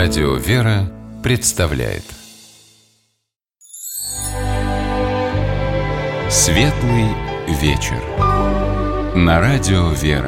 Радио «Вера» представляет Светлый вечер на Радио «Вера».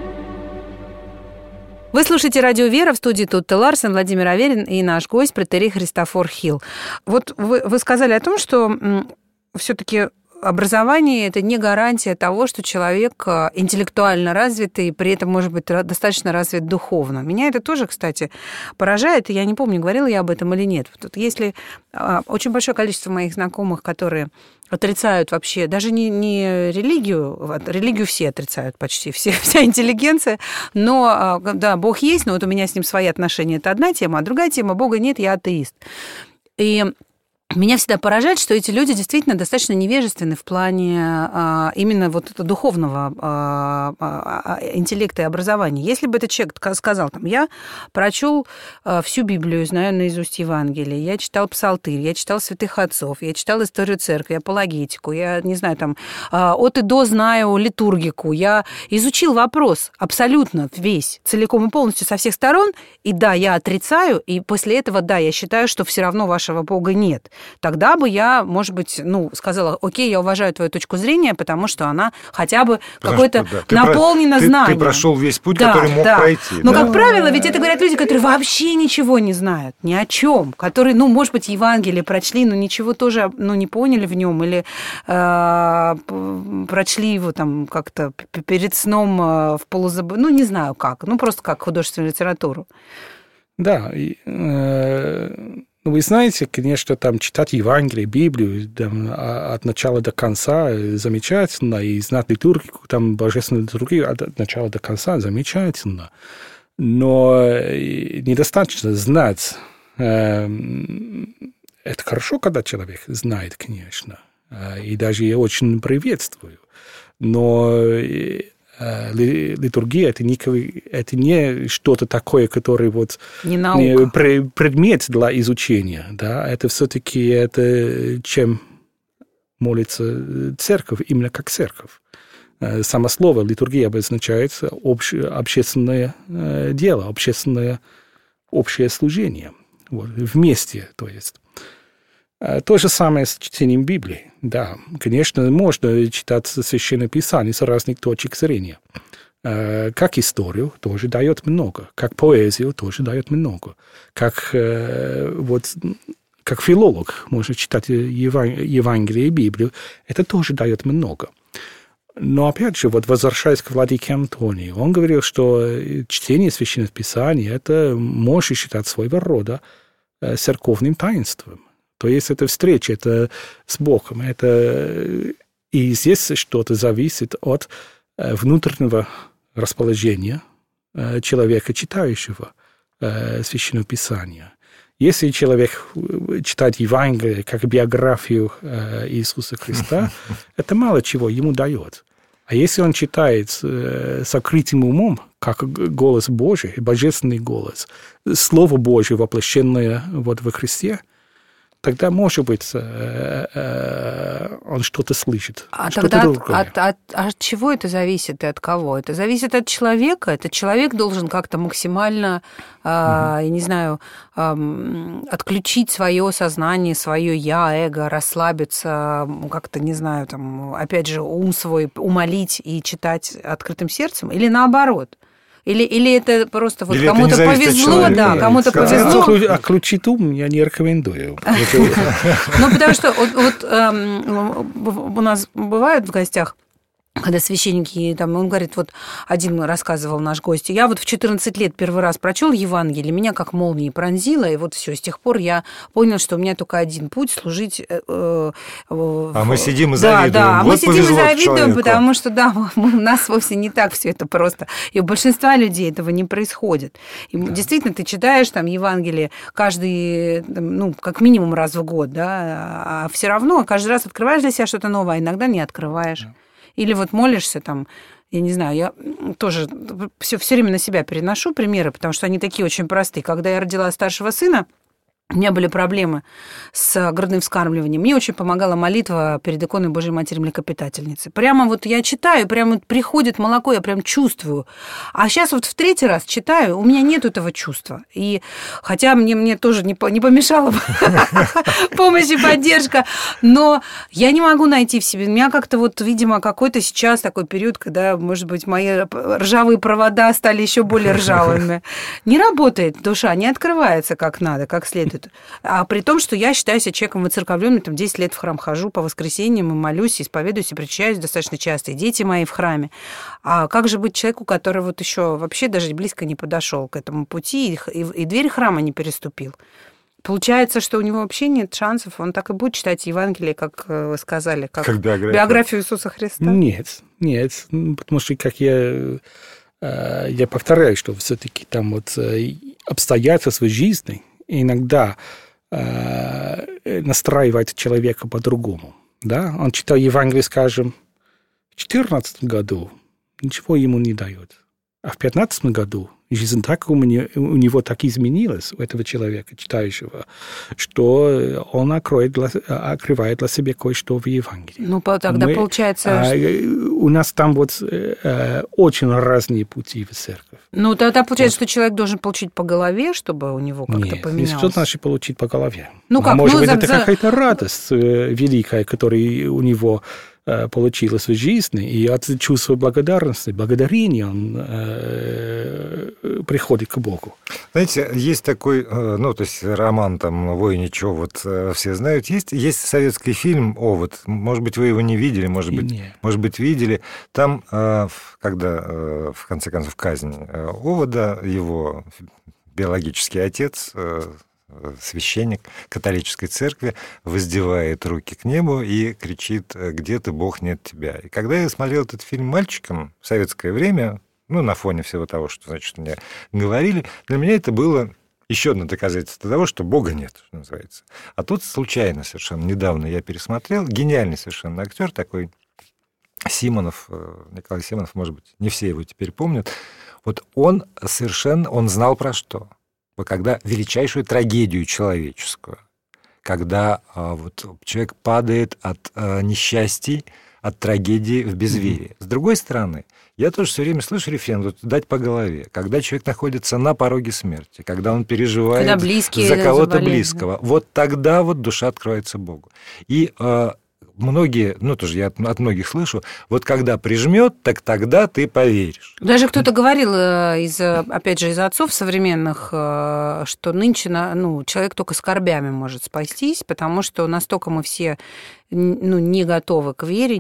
Вы слушаете «Радио Вера», в студии Тутте Ларсен, Владимир Аверин и наш гость, протоиерей Христофор Хилл. Вот вы сказали о том, что все-таки образование – это не гарантия того, что человек интеллектуально развитый, и при этом может быть достаточно развит духовно. Меня это тоже, кстати, поражает, и я не помню, говорила я об этом или нет. Тут если очень большое количество моих знакомых, которые отрицают вообще, даже не религию, религию все отрицают почти, вся интеллигенция, но, да, Бог есть, но вот у меня с ним свои отношения, это одна тема, а другая тема – Бога нет, я атеист. И меня всегда поражает, что эти люди действительно достаточно невежественны в плане именно вот этого духовного интеллекта и образования. Если бы этот человек сказал, там, я прочел всю Библию, знаю наизусть Евангелие, я читал псалтырь, я читал святых отцов, я читал историю церкви, апологетику, я, не знаю, там, от и до знаю литургику, я изучил вопрос абсолютно весь, целиком и полностью со всех сторон, и да, я отрицаю, и после этого, да, я считаю, что все равно вашего Бога нет. Тогда бы я, может быть, сказала, окей, я уважаю твою точку зрения, потому что она хотя бы какой-то наполнена знанием. Ты прошел весь путь, который мог пройти. Но, как правило, ведь это говорят люди, которые вообще ничего не знают, ни о чем, которые, может быть, Евангелие прочли, но ничего тоже, не поняли в нем, или прочли его там как-то перед сном в полузабытии, не знаю как, просто как художественную литературу. Да, вы знаете, конечно, там читать Евангелие, Библию там, от начала до конца замечательно, и знать литургику, там божественную литургию от начала до конца замечательно. Но недостаточно знать. Это хорошо, когда человек знает, конечно, и даже я очень приветствую. Но литургия это не что-то такое, которое не предмет для изучения, да, это все-таки чем молится церковь, именно как церковь. Само слово литургия обозначает общественное дело, общее служение, вместе, то есть. То же самое с чтением Библии. Да, конечно, можно читать Священное Писание с разных точек зрения. Как историю тоже дает много, как поэзию тоже дает много, как филолог можно читать Евангелие и Библию, это тоже дает много. Но опять же, возвращаясь к владыке Антонию, он говорил, что чтение Священного Писания это можно считать своего рода церковным таинством. То есть это встреча, это с Богом. И здесь что-то зависит от внутреннего расположения человека, читающего Священное Писание. Если человек читает Евангелие как биографию Иисуса Христа, это мало чего ему дает. А если он читает с открытым умом, как голос Божий, божественный голос, Слово Божие, воплощенное во Христе, тогда, может быть, он что-то слышит. А тогда от чего это зависит и от кого? Это зависит от человека. Этот человек должен как-то максимально, я не знаю, отключить свое сознание, свое я, эго, расслабиться, как-то, не знаю, там, опять же, ум свой умолить и читать открытым сердцем, или наоборот? Или это просто кому-то повезло, да, кому-то повезло. Отключить ум я не рекомендую. Потому что у нас бывают в гостях, когда священники, он говорит, один рассказывал наш гость, я в 14 лет первый раз прочел Евангелие, меня как молнией пронзило, и все, с тех пор я понял, что у меня только один путь – служить. А мы сидим и завидуем. Да, мы сидим и завидуем, потому что, у нас вовсе не так все это просто. И у большинства людей этого не происходит. И действительно, ты читаешь Евангелие каждый, как минимум раз в год, да, а все равно каждый раз открываешь для себя что-то новое, а иногда не открываешь. Или молишься я не знаю, я тоже все время на себя переношу примеры, потому что они такие очень простые. Когда я родила старшего сына, У меня были проблемы с грудным вскармливанием. Мне очень помогала молитва перед иконой Божьей Матери Млекопитательницы. Прямо вот я читаю, прямо приходит молоко, я прям чувствую. А сейчас вот в 3-й раз читаю, у меня нет этого чувства. И хотя мне тоже не помешала бы помощь и поддержка, но я не могу найти в себе. У меня как-то вот, видимо, какой-то сейчас такой период, когда, может быть, мои ржавые провода стали еще более ржавыми. Не работает душа, не открывается как надо, как следует. А при том, что я считаю себя человеком воцерковленным, там 10 лет в храм хожу по воскресеньям и молюсь, и исповедуюсь, и причащаюсь достаточно часто, и дети мои в храме. А как же быть человеку, который вот еще вообще даже близко не подошел к этому пути, и дверь храма не переступил? Получается, что у него вообще нет шансов, он так и будет читать Евангелие, как вы сказали, как биографию Иисуса Христа? Нет, потому что, как я повторяю, что все-таки там вот обстоятельства жизни иногда настраивает человека по-другому. Да? Он читал Евангелие, скажем, в 2014 году, ничего ему не дает. А в 2015 году жизнь так у него так изменилась, у этого человека, читающего, что он открывает для себя кое-что в Евангелии. Ну, тогда получается... У нас там вот очень разные пути в церковь. Ну, тогда получается, что человек должен получить по голове, чтобы у него как-то поменялось. Что значит получить по голове? Ну, как? Может быть, это какая-то радость великая, которая у него получилось в жизни, и от чувства благодарности, благодарения он приходит к Богу. Знаете, есть такой, то есть роман там «Войничего», вот все знают, есть советский фильм «Овод», может быть, вы его не видели, может быть, видели. Там, когда, в конце концов, казнь Овода, его биологический отец, священник католической церкви, воздевает руки к небу и кричит: «Где ты, Бог, нет тебя». И когда я смотрел этот фильм мальчиком в советское время, на фоне всего того, что, значит, мне говорили, для меня это было еще одно доказательство того, что Бога нет, что называется. А тут случайно совершенно недавно я пересмотрел, гениальный совершенно актер такой, Симонов, Николай Симонов, может быть, не все его теперь помнят. Вот он знал про что? Когда величайшую трагедию человеческую, когда вот человек падает от несчастий, от трагедии в безверие. С другой стороны, я тоже все время слышу рефрен, вот, дать по голове, когда человек находится на пороге смерти, когда он переживает за кого-то близкого, вот тогда вот душа откроется Богу. И многие, тоже я от многих слышу, вот когда прижмет, так тогда ты поверишь. Даже кто-то говорил, опять же, из отцов современных, что нынче человек только скорбями может спастись, потому что настолько мы все не готовы к вере,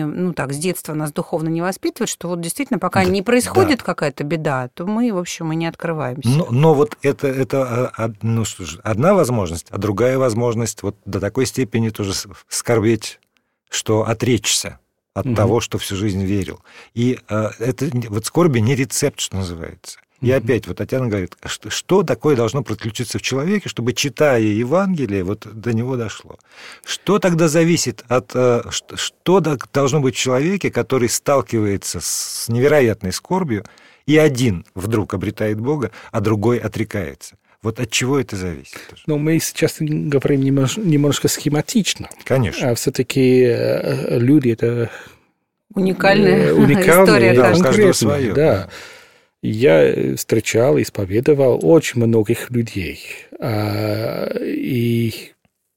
с детства нас духовно не воспитывают, что вот действительно, пока не происходит какая-то беда, то мы, в общем, и не открываемся. Но вот это одна возможность, а другая возможность вот до такой степени тоже скорбеть, что отречься от того, что всю жизнь верил. И это вот скорби не рецепт, что называется. И опять вот Татьяна говорит, что такое должно приключиться в человеке, чтобы, читая Евангелие, вот до него дошло. Что тогда зависит от... Что должно быть в человеке, который сталкивается с невероятной скорбью, и один вдруг обретает Бога, а другой отрекается? Вот от чего это зависит? Мы сейчас говорим немножко схематично. Конечно. А все-таки люди — это... Уникальная история. Да, у каждого свое. Да. Я встречал, исповедовал очень многих людей. И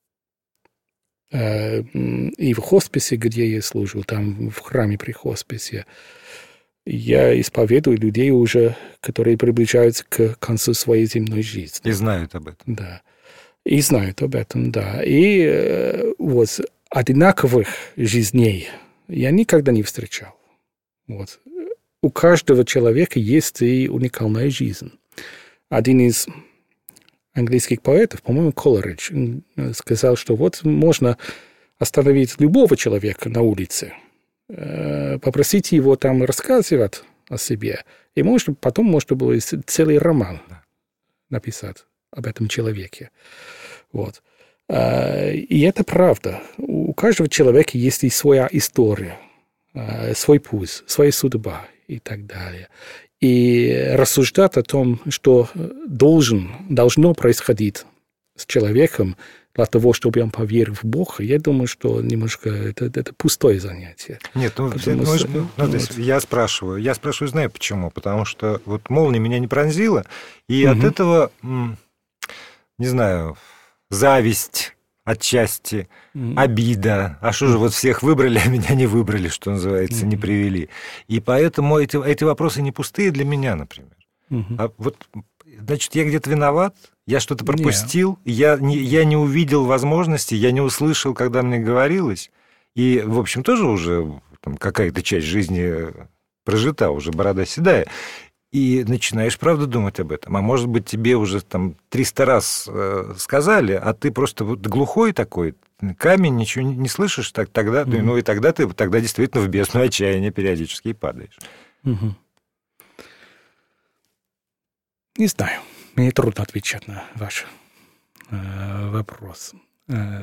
в хосписе, где я служил, там в храме при хосписе, я исповедую людей уже, которые приближаются к концу своей земной жизни. И знают об этом. Да. И знают об этом, да. И вот одинаковых жизней я никогда не встречал. Вот. У каждого человека есть и уникальная жизнь. Один из английских поэтов, по-моему, Колоридж, сказал, что вот можно остановить любого человека на улице, попросить его там рассказывать о себе, и потом можно было целый роман написать об этом человеке. Вот. И это правда. У каждого человека есть и своя история, свой путь, своя судьба и так далее. И рассуждать о том, что должно происходить с человеком для того, чтобы он поверил в Бога, я думаю, что немножко это пустое занятие. Нет, я спрашиваю, знаю почему. Потому что вот молния меня не пронзила, и от этого, не знаю, зависть отчасти, обида. А что же, вот всех выбрали, а меня не выбрали, что называется, не привели. И поэтому эти вопросы не пустые для меня, например. А вот, значит, я где-то виноват, я что-то пропустил, я не увидел возможности, я не услышал, когда мне говорилось. И, в общем, тоже уже там, какая-то часть жизни прожита, уже борода седая. И начинаешь, правда, думать об этом. А может быть, тебе уже там 300 раз сказали, а ты просто вот глухой такой, камень, ничего не слышишь, тогда, ну и тогда ты действительно в бездну отчаяния периодически и падаешь. Не знаю. Мне трудно отвечать на ваш вопрос. А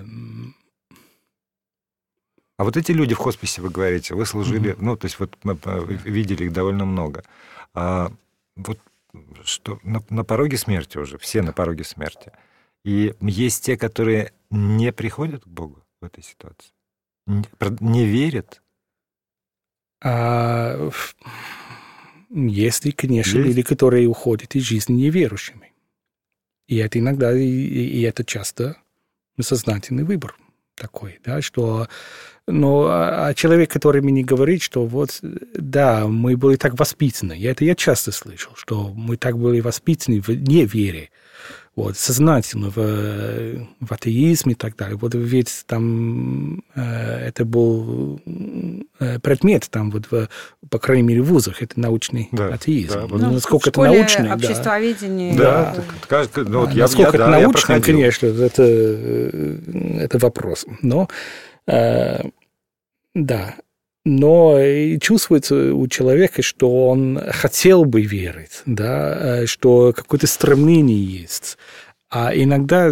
вот эти люди в хосписе, вы говорите, вы служили, ну, то есть вот мы видели их довольно много. А вот что на пороге смерти уже, все на пороге смерти. И есть те, которые не приходят к Богу в этой ситуации, не верят. Есть, конечно, люди, которые уходят из жизни неверующими. И это иногда, и это часто сознательный выбор такой, да, что... Но человек, который мне говорит, что вот, да, мы были так воспитаны, это я часто слышал, что мы так были воспитаны в невере, вот, сознательно в атеизме и так далее. Вот ведь там это был предмет, там вот, по крайней мере, в вузах, это научный атеизм. Да, вот. Насколько это научный, обществоведение. Да, насколько это научный, конечно, это вопрос. Но да, но и чувствуется у человека, что он хотел бы верить, да, что какое-то стремление есть. А иногда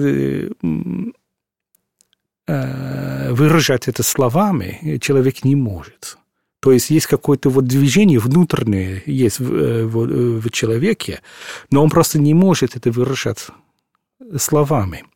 выражать это словами человек не может. То есть какое-то вот движение внутреннее есть в человеке, но он просто не может это выражать словами.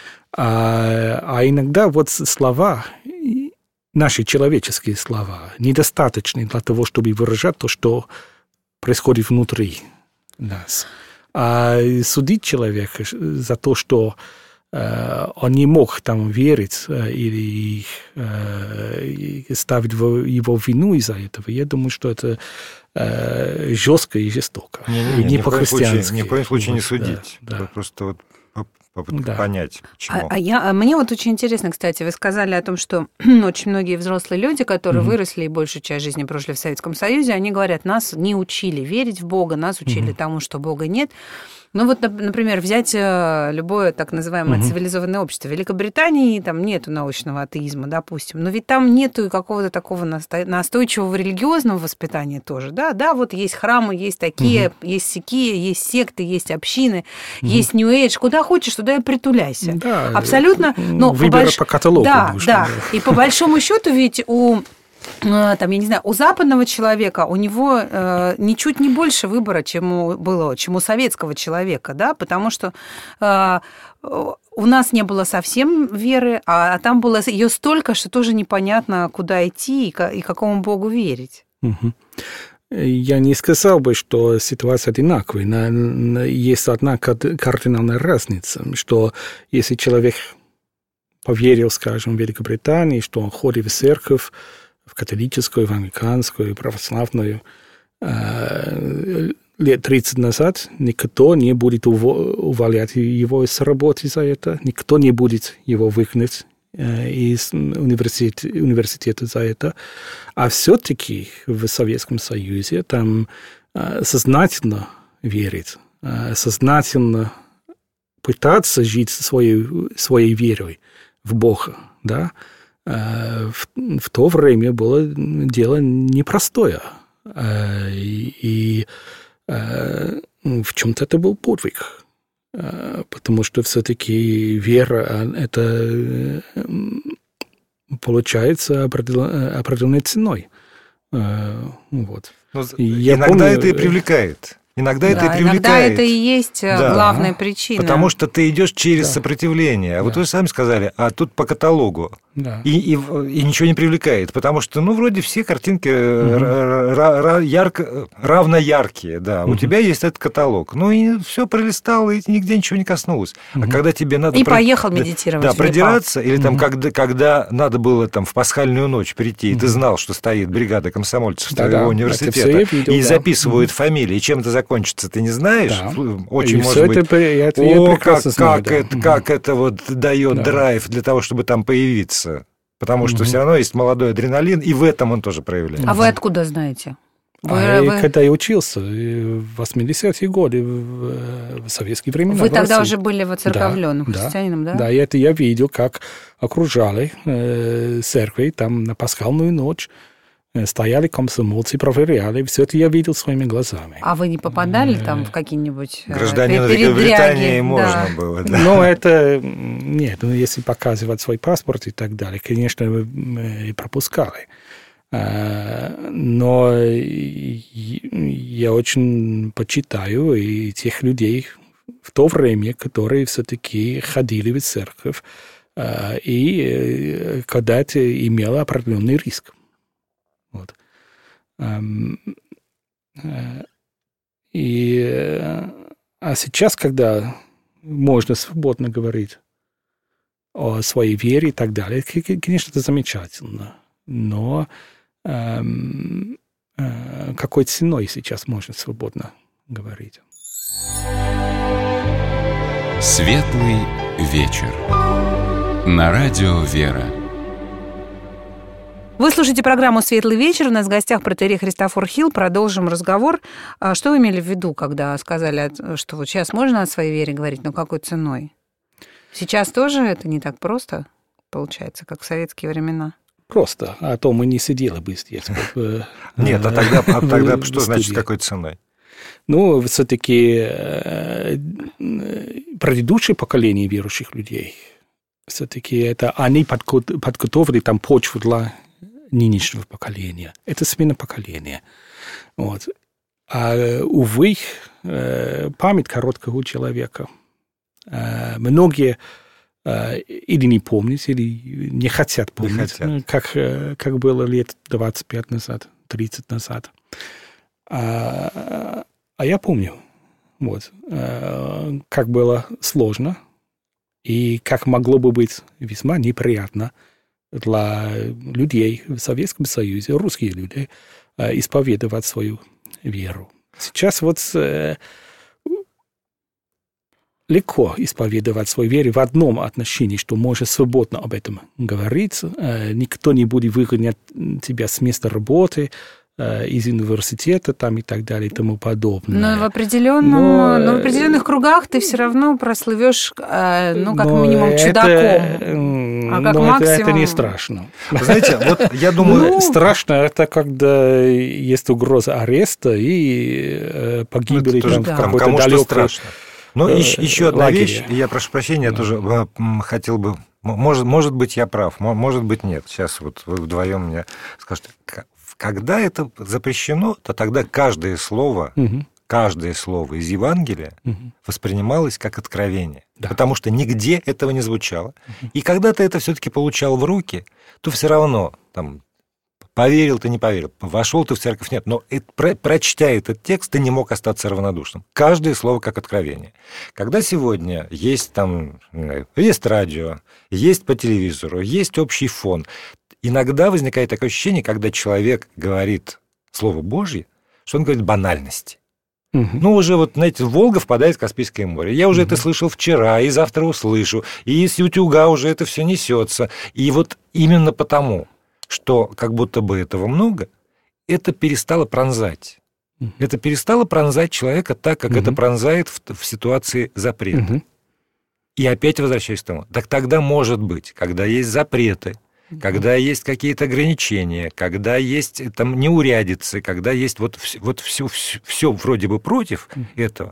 А иногда вот слова, наши человеческие слова, недостаточны для того, чтобы выражать то, что происходит внутри нас. А судить человека за то, что он не мог там верить или ставить его вину из-за этого, я думаю, что это жестко и жестоко. Не по-христиански. Ни в коем случае не судить. Да. Просто вот попытка понять, почему. Мне вот очень интересно, кстати, вы сказали о том, что очень многие взрослые люди, которые выросли и большую часть жизни прожили в Советском Союзе, они говорят, нас не учили верить в Бога, нас учили тому, что Бога нет. Ну вот, например, взять любое так называемое цивилизованное общество. В Великобритании там нету научного атеизма, допустим, но ведь там нету какого-то такого настойчивого религиозного воспитания тоже. Да, вот есть храмы, есть такие, есть сякие, есть секты, есть общины, есть New Age. Куда хочешь, туда и притуляйся. Да, абсолютно. Но выбирай по каталогу. Да. И по большому счету ведь у западного человека у него ничуть не больше выбора, чем у советского человека, да, потому что у нас не было совсем веры, а там было ее столько, что тоже непонятно, куда идти и какому Богу верить. Я не сказал бы, что ситуация одинаковая. Есть одна кардинальная разница, что если человек поверил, скажем, в Великобритании, что он ходит в церковь, в католическую, в англиканскую, православную, лет 30 назад никто не будет увольнять его с работы за это, никто не будет его выгнать из университета за это. А все-таки в Советском Союзе там сознательно верить, сознательно пытаться жить своей верой в Бога, да, в то время было дело непростое. И в чем-то это был подвиг. Потому что все-таки вера, это получается определенной ценой. Вот. Иногда это и привлекает. Иногда это и привлекает. Иногда это и есть главная причина. Потому что ты идешь через сопротивление. А вот вы сами сказали, а тут по каталогу. Да. И ничего не привлекает, потому что, вроде все картинки равно яркие, да. У тебя есть этот каталог. И все пролистал, и нигде ничего не коснулось. А когда тебе надо... И поехал медитировать. Да, продираться, или там, когда надо было там в пасхальную ночь прийти, и ты знал, что стоит бригада комсомольцев твоего университета, и записывают фамилии, и чем это закончится, ты не знаешь? Да. Очень и может быть... Как это вот дает драйв для того, чтобы там появиться. Потому что все равно есть молодой адреналин, и в этом он тоже проявляется. А вы откуда знаете? Когда я учился в 80-е годы, в советские времена. Вы тогда уже были воцерковленным христианином, да? Да, и это я видел, как окружали церкви там на пасхальную ночь. Стояли комсомольцы, проверяли. Все это я видел своими глазами. А вы не попадали там в какие-нибудь гражданину Великобритании можно было, да? Но это... Нет, если показывать свой паспорт и так далее, конечно, и пропускали. Но я очень почитаю и тех людей в то время, которые все-таки ходили в церковь, и когда это имело определенный риск. Вот. А сейчас, когда можно свободно говорить о своей вере и так далее, конечно, это замечательно. Но какой ценой сейчас можно свободно говорить? Светлый вечер. На радио «Вера». Вы слушаете программу «Светлый вечер». У нас в гостях протоиерей Христофор Хилл. Продолжим разговор. Что вы имели в виду, когда сказали, что вот сейчас можно о своей вере говорить, но какой ценой? Сейчас тоже это не так просто, получается, как в советские времена? Просто. А то мы не сидели бы здесь. Нет, а тогда что значит какой ценой? Все-таки предыдущее поколение верующих людей, все-таки это они подготовили там почву для нынешнего поколения. Это смена поколения. Вот. А, увы, память короткого человека. Многие или не помнят, или не хотят помнить, как было лет 25 назад, 30 назад. А я помню, вот, как было сложно и как могло бы быть весьма неприятно для людей в Советском Союзе, русские люди, исповедовать свою веру. Сейчас вот легко исповедовать свою веру в одном отношении, что можно свободно об этом говорить, никто не будет выгонять тебя с места работы, из университета там, и так далее и тому подобное. Но в определенных кругах ты все равно прослывешь, как минимум, чудаком. А как максимум... Это не страшно. Знаете, вот я думаю... Страшно это когда есть угроза ареста и погибели там в какой-то кому-то страшно. Но еще одна лагере. вещь, я прошу прощения, я тоже хотел бы... Может быть, я прав, может быть, нет. Сейчас вот вы вдвоем мне скажете... Когда это запрещено, то тогда каждое слово из Евангелия воспринималось как откровение. Да. Потому что нигде этого не звучало. И когда ты это все-таки получал в руки, то все равно там, поверил ты, не поверил, вошел ты в церковь, нет. Но прочтя этот текст, ты не мог остаться равнодушным. Каждое слово как откровение. Когда сегодня есть радио, есть по телевизору, есть общий фон, иногда возникает такое ощущение, когда человек говорит Слово Божье, что он говорит банальности. Уже Волга впадает в Каспийское море. Я уже это слышал вчера, и завтра услышу, и из утюга уже это все несется. И вот именно потому, что как будто бы этого много, это перестало пронзать. Это перестало пронзать человека так, как это пронзает в ситуации запрета. И опять возвращаюсь к тому. Так тогда, может быть, когда есть запреты, когда есть какие-то ограничения, когда есть там неурядицы, когда есть все вроде бы против этого,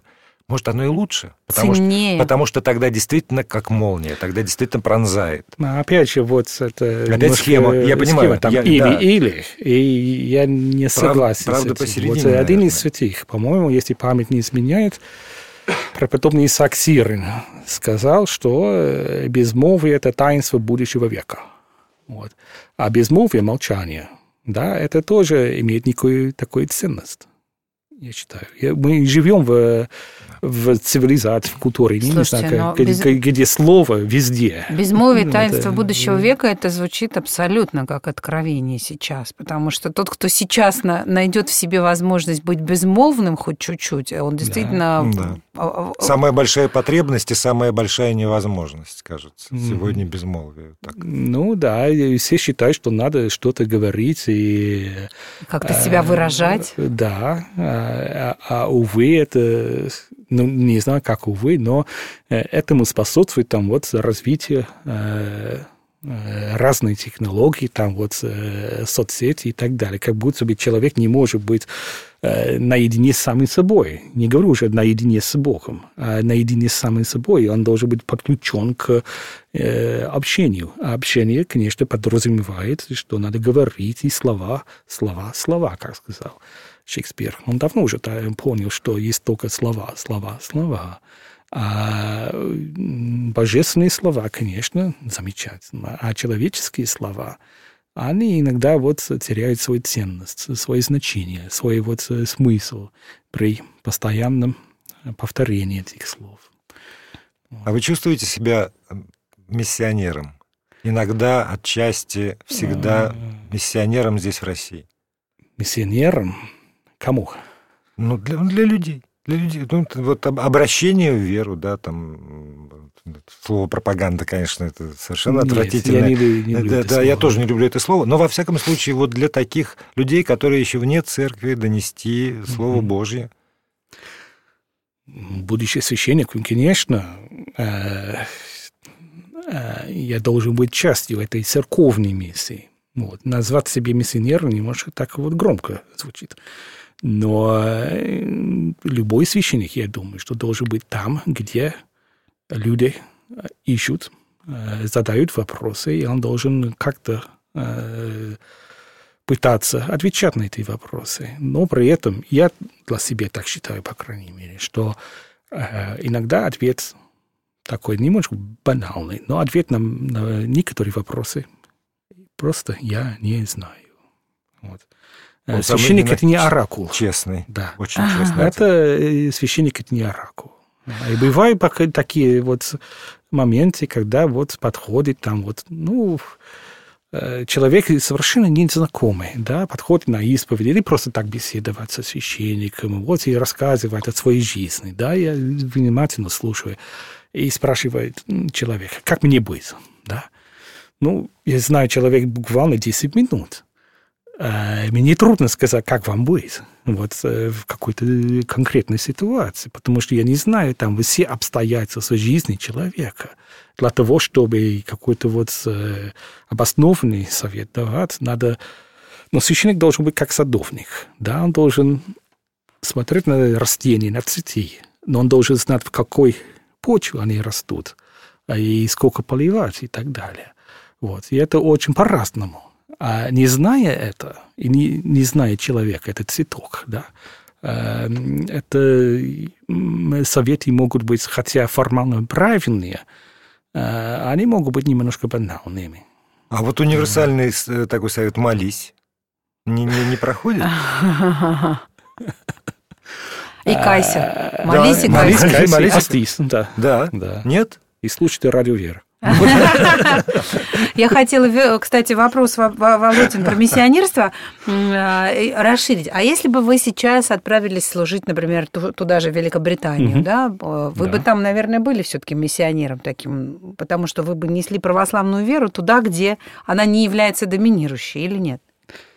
Может, оно и лучше. Ценнее. Потому что тогда действительно как молния, тогда действительно пронзает. Опять же, вот это... Опять схема, я понимаю. Там или. И я не согласен правда с этим. посередине, вот один наверное. из святых, по-моему, если память не изменяет, преподобный Исаак Сирин сказал, что безмолвие – это таинство будущего века. Вот. А безмолвие, молчание, да, это тоже имеет некую такую ценность, я считаю. Мы живем в цивилизации, в культуре, Слушайте, не знаю, где слово везде. Безмолвие таинство будущего века, это звучит абсолютно как откровение сейчас, потому что тот, кто сейчас найдет в себе возможность быть безмолвным хоть чуть-чуть, он действительно... Да. Самая большая потребность и самая большая невозможность, кажется, сегодня безмолвие. Так. Ну да, и все считают, что надо что-то говорить и... Как-то себя выражать. Да, увы, это... Ну, не знаю, как увы, но этому способствует там вот развитие разные технологии, там вот соцсети и так далее. Как будто бы человек не может быть наедине с самим собой. Не говорю уже наедине с Богом, а наедине с самим собой. Он должен быть подключен к общению. А общение, конечно, подразумевает, что надо говорить и слова, как сказал Шекспир. Он давно уже понял, что есть только слова. А божественные слова, конечно, замечательно. А человеческие слова, они иногда вот теряют свою ценность, свое значение, свой вот смысл при постоянном повторении этих слов. А вы чувствуете себя миссионером? Иногда, отчасти, всегда миссионером здесь, в России? Миссионером? Кому? Ну, для людей. Для людей. Ну, вот обращение в веру, да, там слово пропаганда, конечно, это совершенно отвратительно. Я не люблю это слово. Я тоже не люблю это слово, но во всяком случае вот для таких людей, которые еще вне церкви, донести Слово Божье. Будучи священником, конечно, я должен быть частью этой церковной миссии. Вот. Назвать себя миссионером немножко так вот громко звучит. Но любой священник, я думаю, что должен быть там, где люди ищут, задают вопросы, и он должен как-то пытаться отвечать на эти вопросы. Но при этом я для себя так считаю, по крайней мере, что иногда ответ такой немножко банальный, но ответ на некоторые вопросы просто я не знаю. Вот. Священник – это не оракул. Честный. Да. Очень честный. Это священник – это не оракул. И бывают такие вот моменты, когда вот подходит там вот, человек совершенно незнакомый, да, подходит на исповедь или просто так беседовать со священником, вот и рассказывает о своей жизни, да, я внимательно слушаю и спрашивает человека, как мне быть, да. Я знаю человека буквально 10 минут. Мне трудно сказать, как вам быть вот, в какой-то конкретной ситуации, потому что я не знаю там все обстоятельства жизни человека. Для того, чтобы какой-то вот обоснованный совет давать, надо... Но священник должен быть как садовник, да, он должен смотреть на растения, на цветы, но он должен знать, в какой почве они растут, и сколько поливать и так далее. Вот. И это очень по-разному. А не зная это, и не зная человека, это цветок, да, это советы могут быть, хотя формально правильные, они могут быть немножко банальными. А вот универсальный такой совет «молись» не проходит? И кайся. Молись и кайся. Молись. Постись, да. Да. Нет? И слушайте радио «Вера». Я хотела, кстати, вопрос, Володин, про миссионерство расширить. А если бы вы сейчас отправились служить, например, туда же, в Великобританию, да, вы бы там, наверное, были все-таки миссионером таким, потому что вы бы несли православную веру туда, где она не является доминирующей, или нет?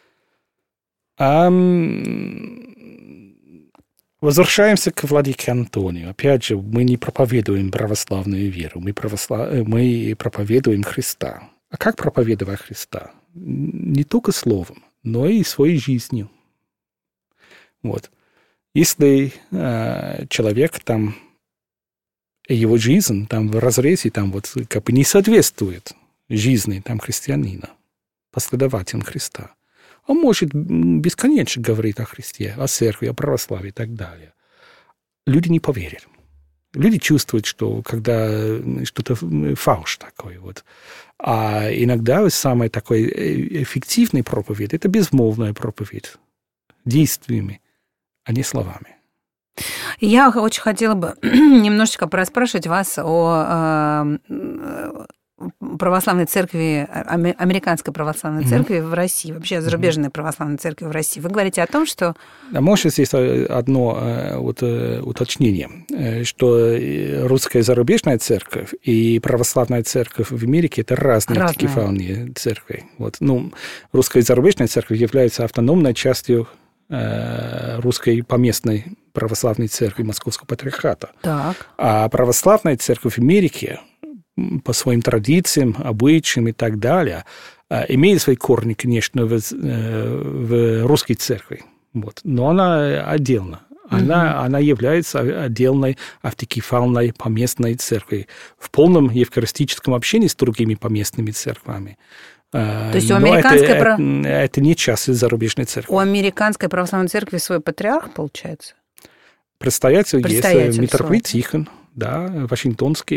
Возвращаемся к владыке Антонию. Опять же, мы не проповедуем православную веру, мы проповедуем Христа. А как проповедовать Христа? Не только словом, но и своей жизнью. Вот. Если человек там, его жизнь там в разрезе там вот как бы не соответствует жизни там христианина, последователям Христа, он может бесконечно говорить о Христе, о церкви, о православии и так далее. Люди не поверят. Люди чувствуют, что когда что-то фальшь такой. Вот. А иногда самый такой эффективный проповедь – это безмолвная проповедь действиями, а не словами. Я очень хотела бы немножечко пораспрашивать вас о православной церкви, американской православной церкви в России, вообще зарубежной православной церкви в России. Вы говорите о том, что... Может, здесь одно вот, уточнение, что русская зарубежная церковь и православная церковь в Америке – это разные автокефальные церкви. Вот. Ну, русская зарубежная церковь является автономной частью русской поместной православной церкви Московского патриархата. Так. А православная церковь в Америке по своим традициям, обычаям и так далее, имеет свои корни, конечно, в русской церкви. Вот. Но она отдельно. Она является отдельной автокефальной поместной церковью в полном евхаристическом общении с другими поместными церквами. То есть у американской... это не часть зарубежной церкви. У американской православной церкви свой патриарх, получается? Предстоятель есть митрополит Тихон, да, Вашингтонский,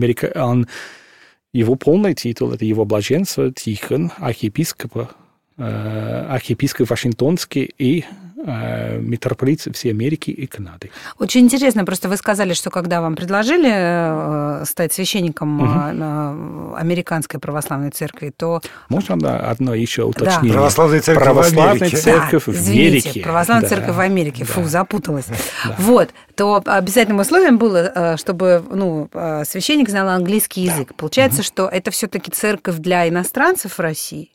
его полный титул, это его блаженство Тихон, архиепископ Вашингтонский и митрополит всей Америки и Канады. Очень интересно, просто вы сказали, что когда вам предложили стать священником американской православной церкви, то... Можно одно еще уточнение? Да. Православная церковь в Америке. Православная церковь в Америке. Фу, запуталась. Да. Вот, то обязательным условием было, чтобы священник знал английский язык. Получается, что это все-таки церковь для иностранцев в России?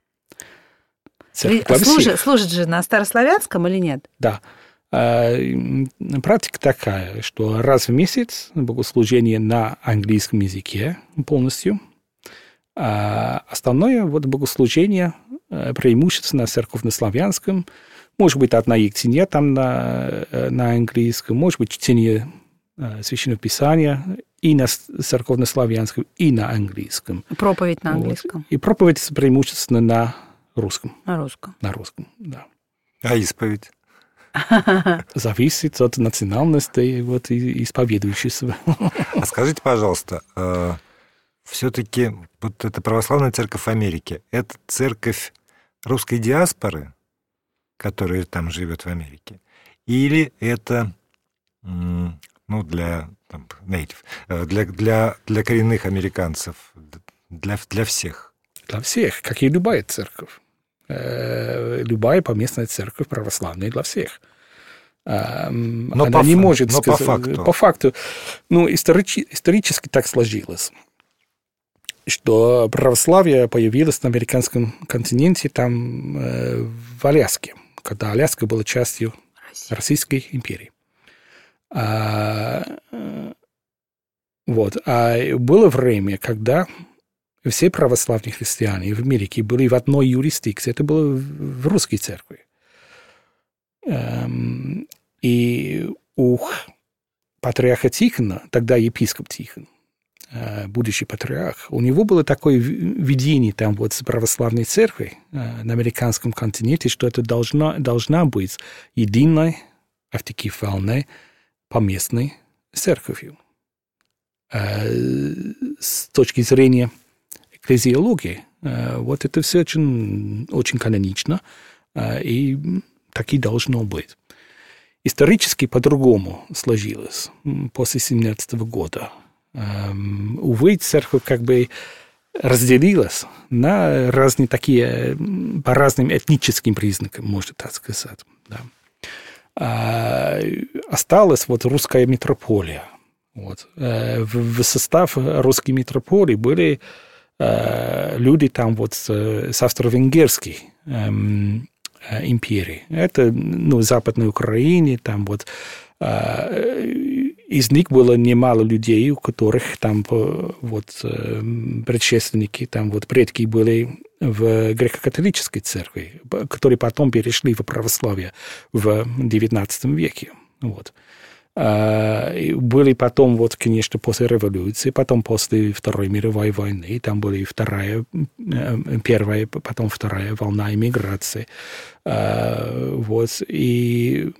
Служит же на старославянском или нет? Да. Практика такая, что раз в месяц богослужение на английском языке полностью, а остальное богослужение преимущественно церковнославянском, может быть, одна ектения там на английском, может быть, чтение Священного Писания и на церковнославянском, и на английском. Проповедь на английском. И проповедь преимущественно на русском. На русском. На русском, да. А исповедь? Зависит от национальности исповедующего. А скажите, пожалуйста, все-таки вот эта православная церковь Америки, это церковь русской диаспоры, которая там живет в Америке, или это для коренных американцев, для всех? Для всех, как и любая церковь. Любая поместная церковь православная для всех. Но она не может сказать... По факту. Исторически так сложилось, что православие появилось на американском континенте там в Аляске, когда Аляска была частью Российской империи. А было время, когда все православные христиане в Америке были в одной юрисдикции. Это было в русской церкви. И у патриарха Тихона, тогда епископ Тихон, будущий патриарх, у него было такое видение там с православной церкви на американском континенте, что это должна быть единой автокефальной поместной церковью. С точки зрения экклезиологии, это все очень, очень канонично, и так и должно быть. Исторически по-другому сложилось после 17 года. Увы, церковь как бы разделилась на разные такие, по разным этническим признакам, можно так сказать. Да. Осталась русская митрополия. В состав русской митрополии были люди там с австро-венгерской империи. Это Западной Украине, там из них было немало людей, у которых там предшественники, там предки были в греко-католической церкви, которые потом перешли в православие в XIX веке. Вот. Были потом, вот, конечно, после революции, потом после Второй мировой войны, там были первая, потом вторая волна иммиграции. Вот. И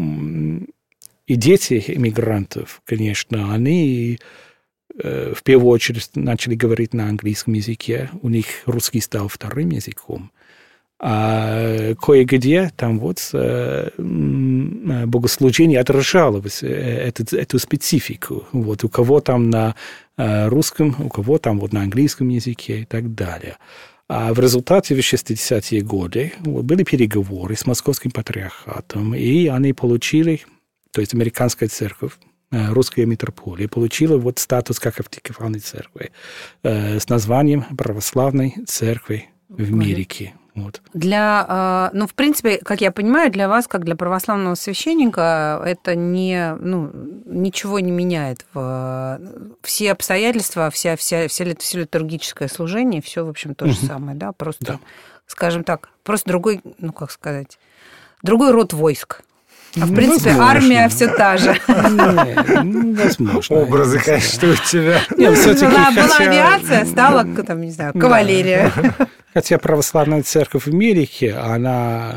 дети иммигрантов, конечно, они в первую очередь начали говорить на английском языке, у них русский стал вторым языком. А кое-где там вот богослужение отражало эту специфику. Вот у кого там на русском, у кого там вот на английском языке и так далее. А в результате в 60-е годы были переговоры с Московским патриархатом, и они получили, то есть американская церковь, русская митрополия, получила вот статус как автокефальной церкви с названием Православной церкви в Америке. Вот. В принципе, как я понимаю, для вас, как для православного священника, это ничего не меняет. Все обстоятельства, все литургическое служение, все, в общем, то же самое, да? Просто, скажем так, просто другой, другой род войск. А в принципе, возможно. Армия все та же. Возможно. Образы, конечно, у тебя. Была авиация, стала, не знаю, кавалерия. Хотя православная церковь в Америке, она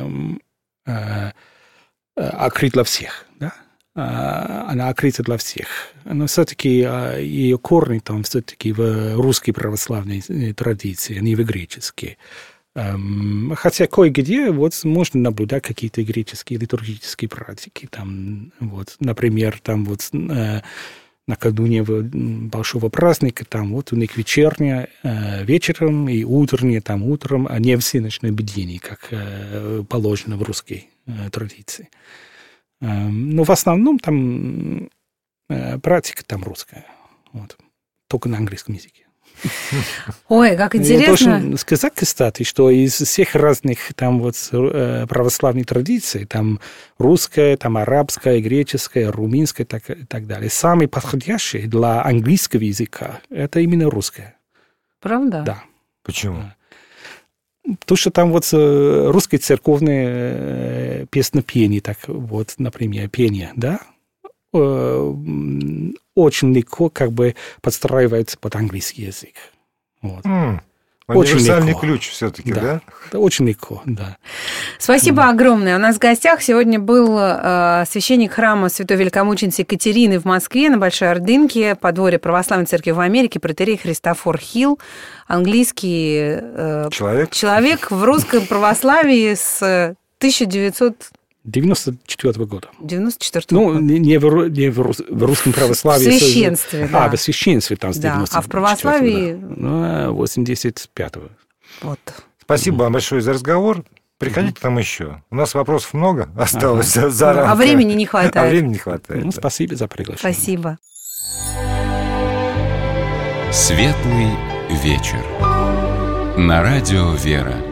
открыта для всех, да? Она открыта для всех. Но все-таки ее корни там все-таки в русской православной традиции, а не в греческой. Хотя кое-где вот можно наблюдать какие-то греческие литургические практики. Там, вот, например, там вот накануне большого праздника, там вот у них вечерняя вечером и утренняя там утром, а не всеночное бдение, как положено в русской традиции. Но в основном там практика там русская. Вот, только на английском языке. Ой, как интересно. Я должен сказать, кстати, что из всех разных там вот православных традиций, там русская, там арабская, греческая, румынская и так далее, самый подходящий для английского языка – это именно русская. Правда? Да. Почему? Потому что там вот русское церковное песнопение, так вот, например, пение, да, очень легко как бы подстраивается под английский язык. Вот. Универсальный ключ все-таки, да? Очень легко, да. Спасибо огромное. У нас в гостях сегодня был священник храма Святой Великомученицы Екатерины в Москве на Большой Ордынке, подворье Православной Церкви в Америке, протоиерей Христофор Хилл, английский человек в русском православии с 1994 года. 94 года. Не в русском православии. В священстве, да. В священстве там с 94 а в православии... 85-го. Вот. Спасибо вам большое за разговор. Приходите к нам еще. У нас вопросов много осталось за рамками. А времени не хватает. Спасибо за приглашение. Спасибо. Светлый вечер. На радио «Вера».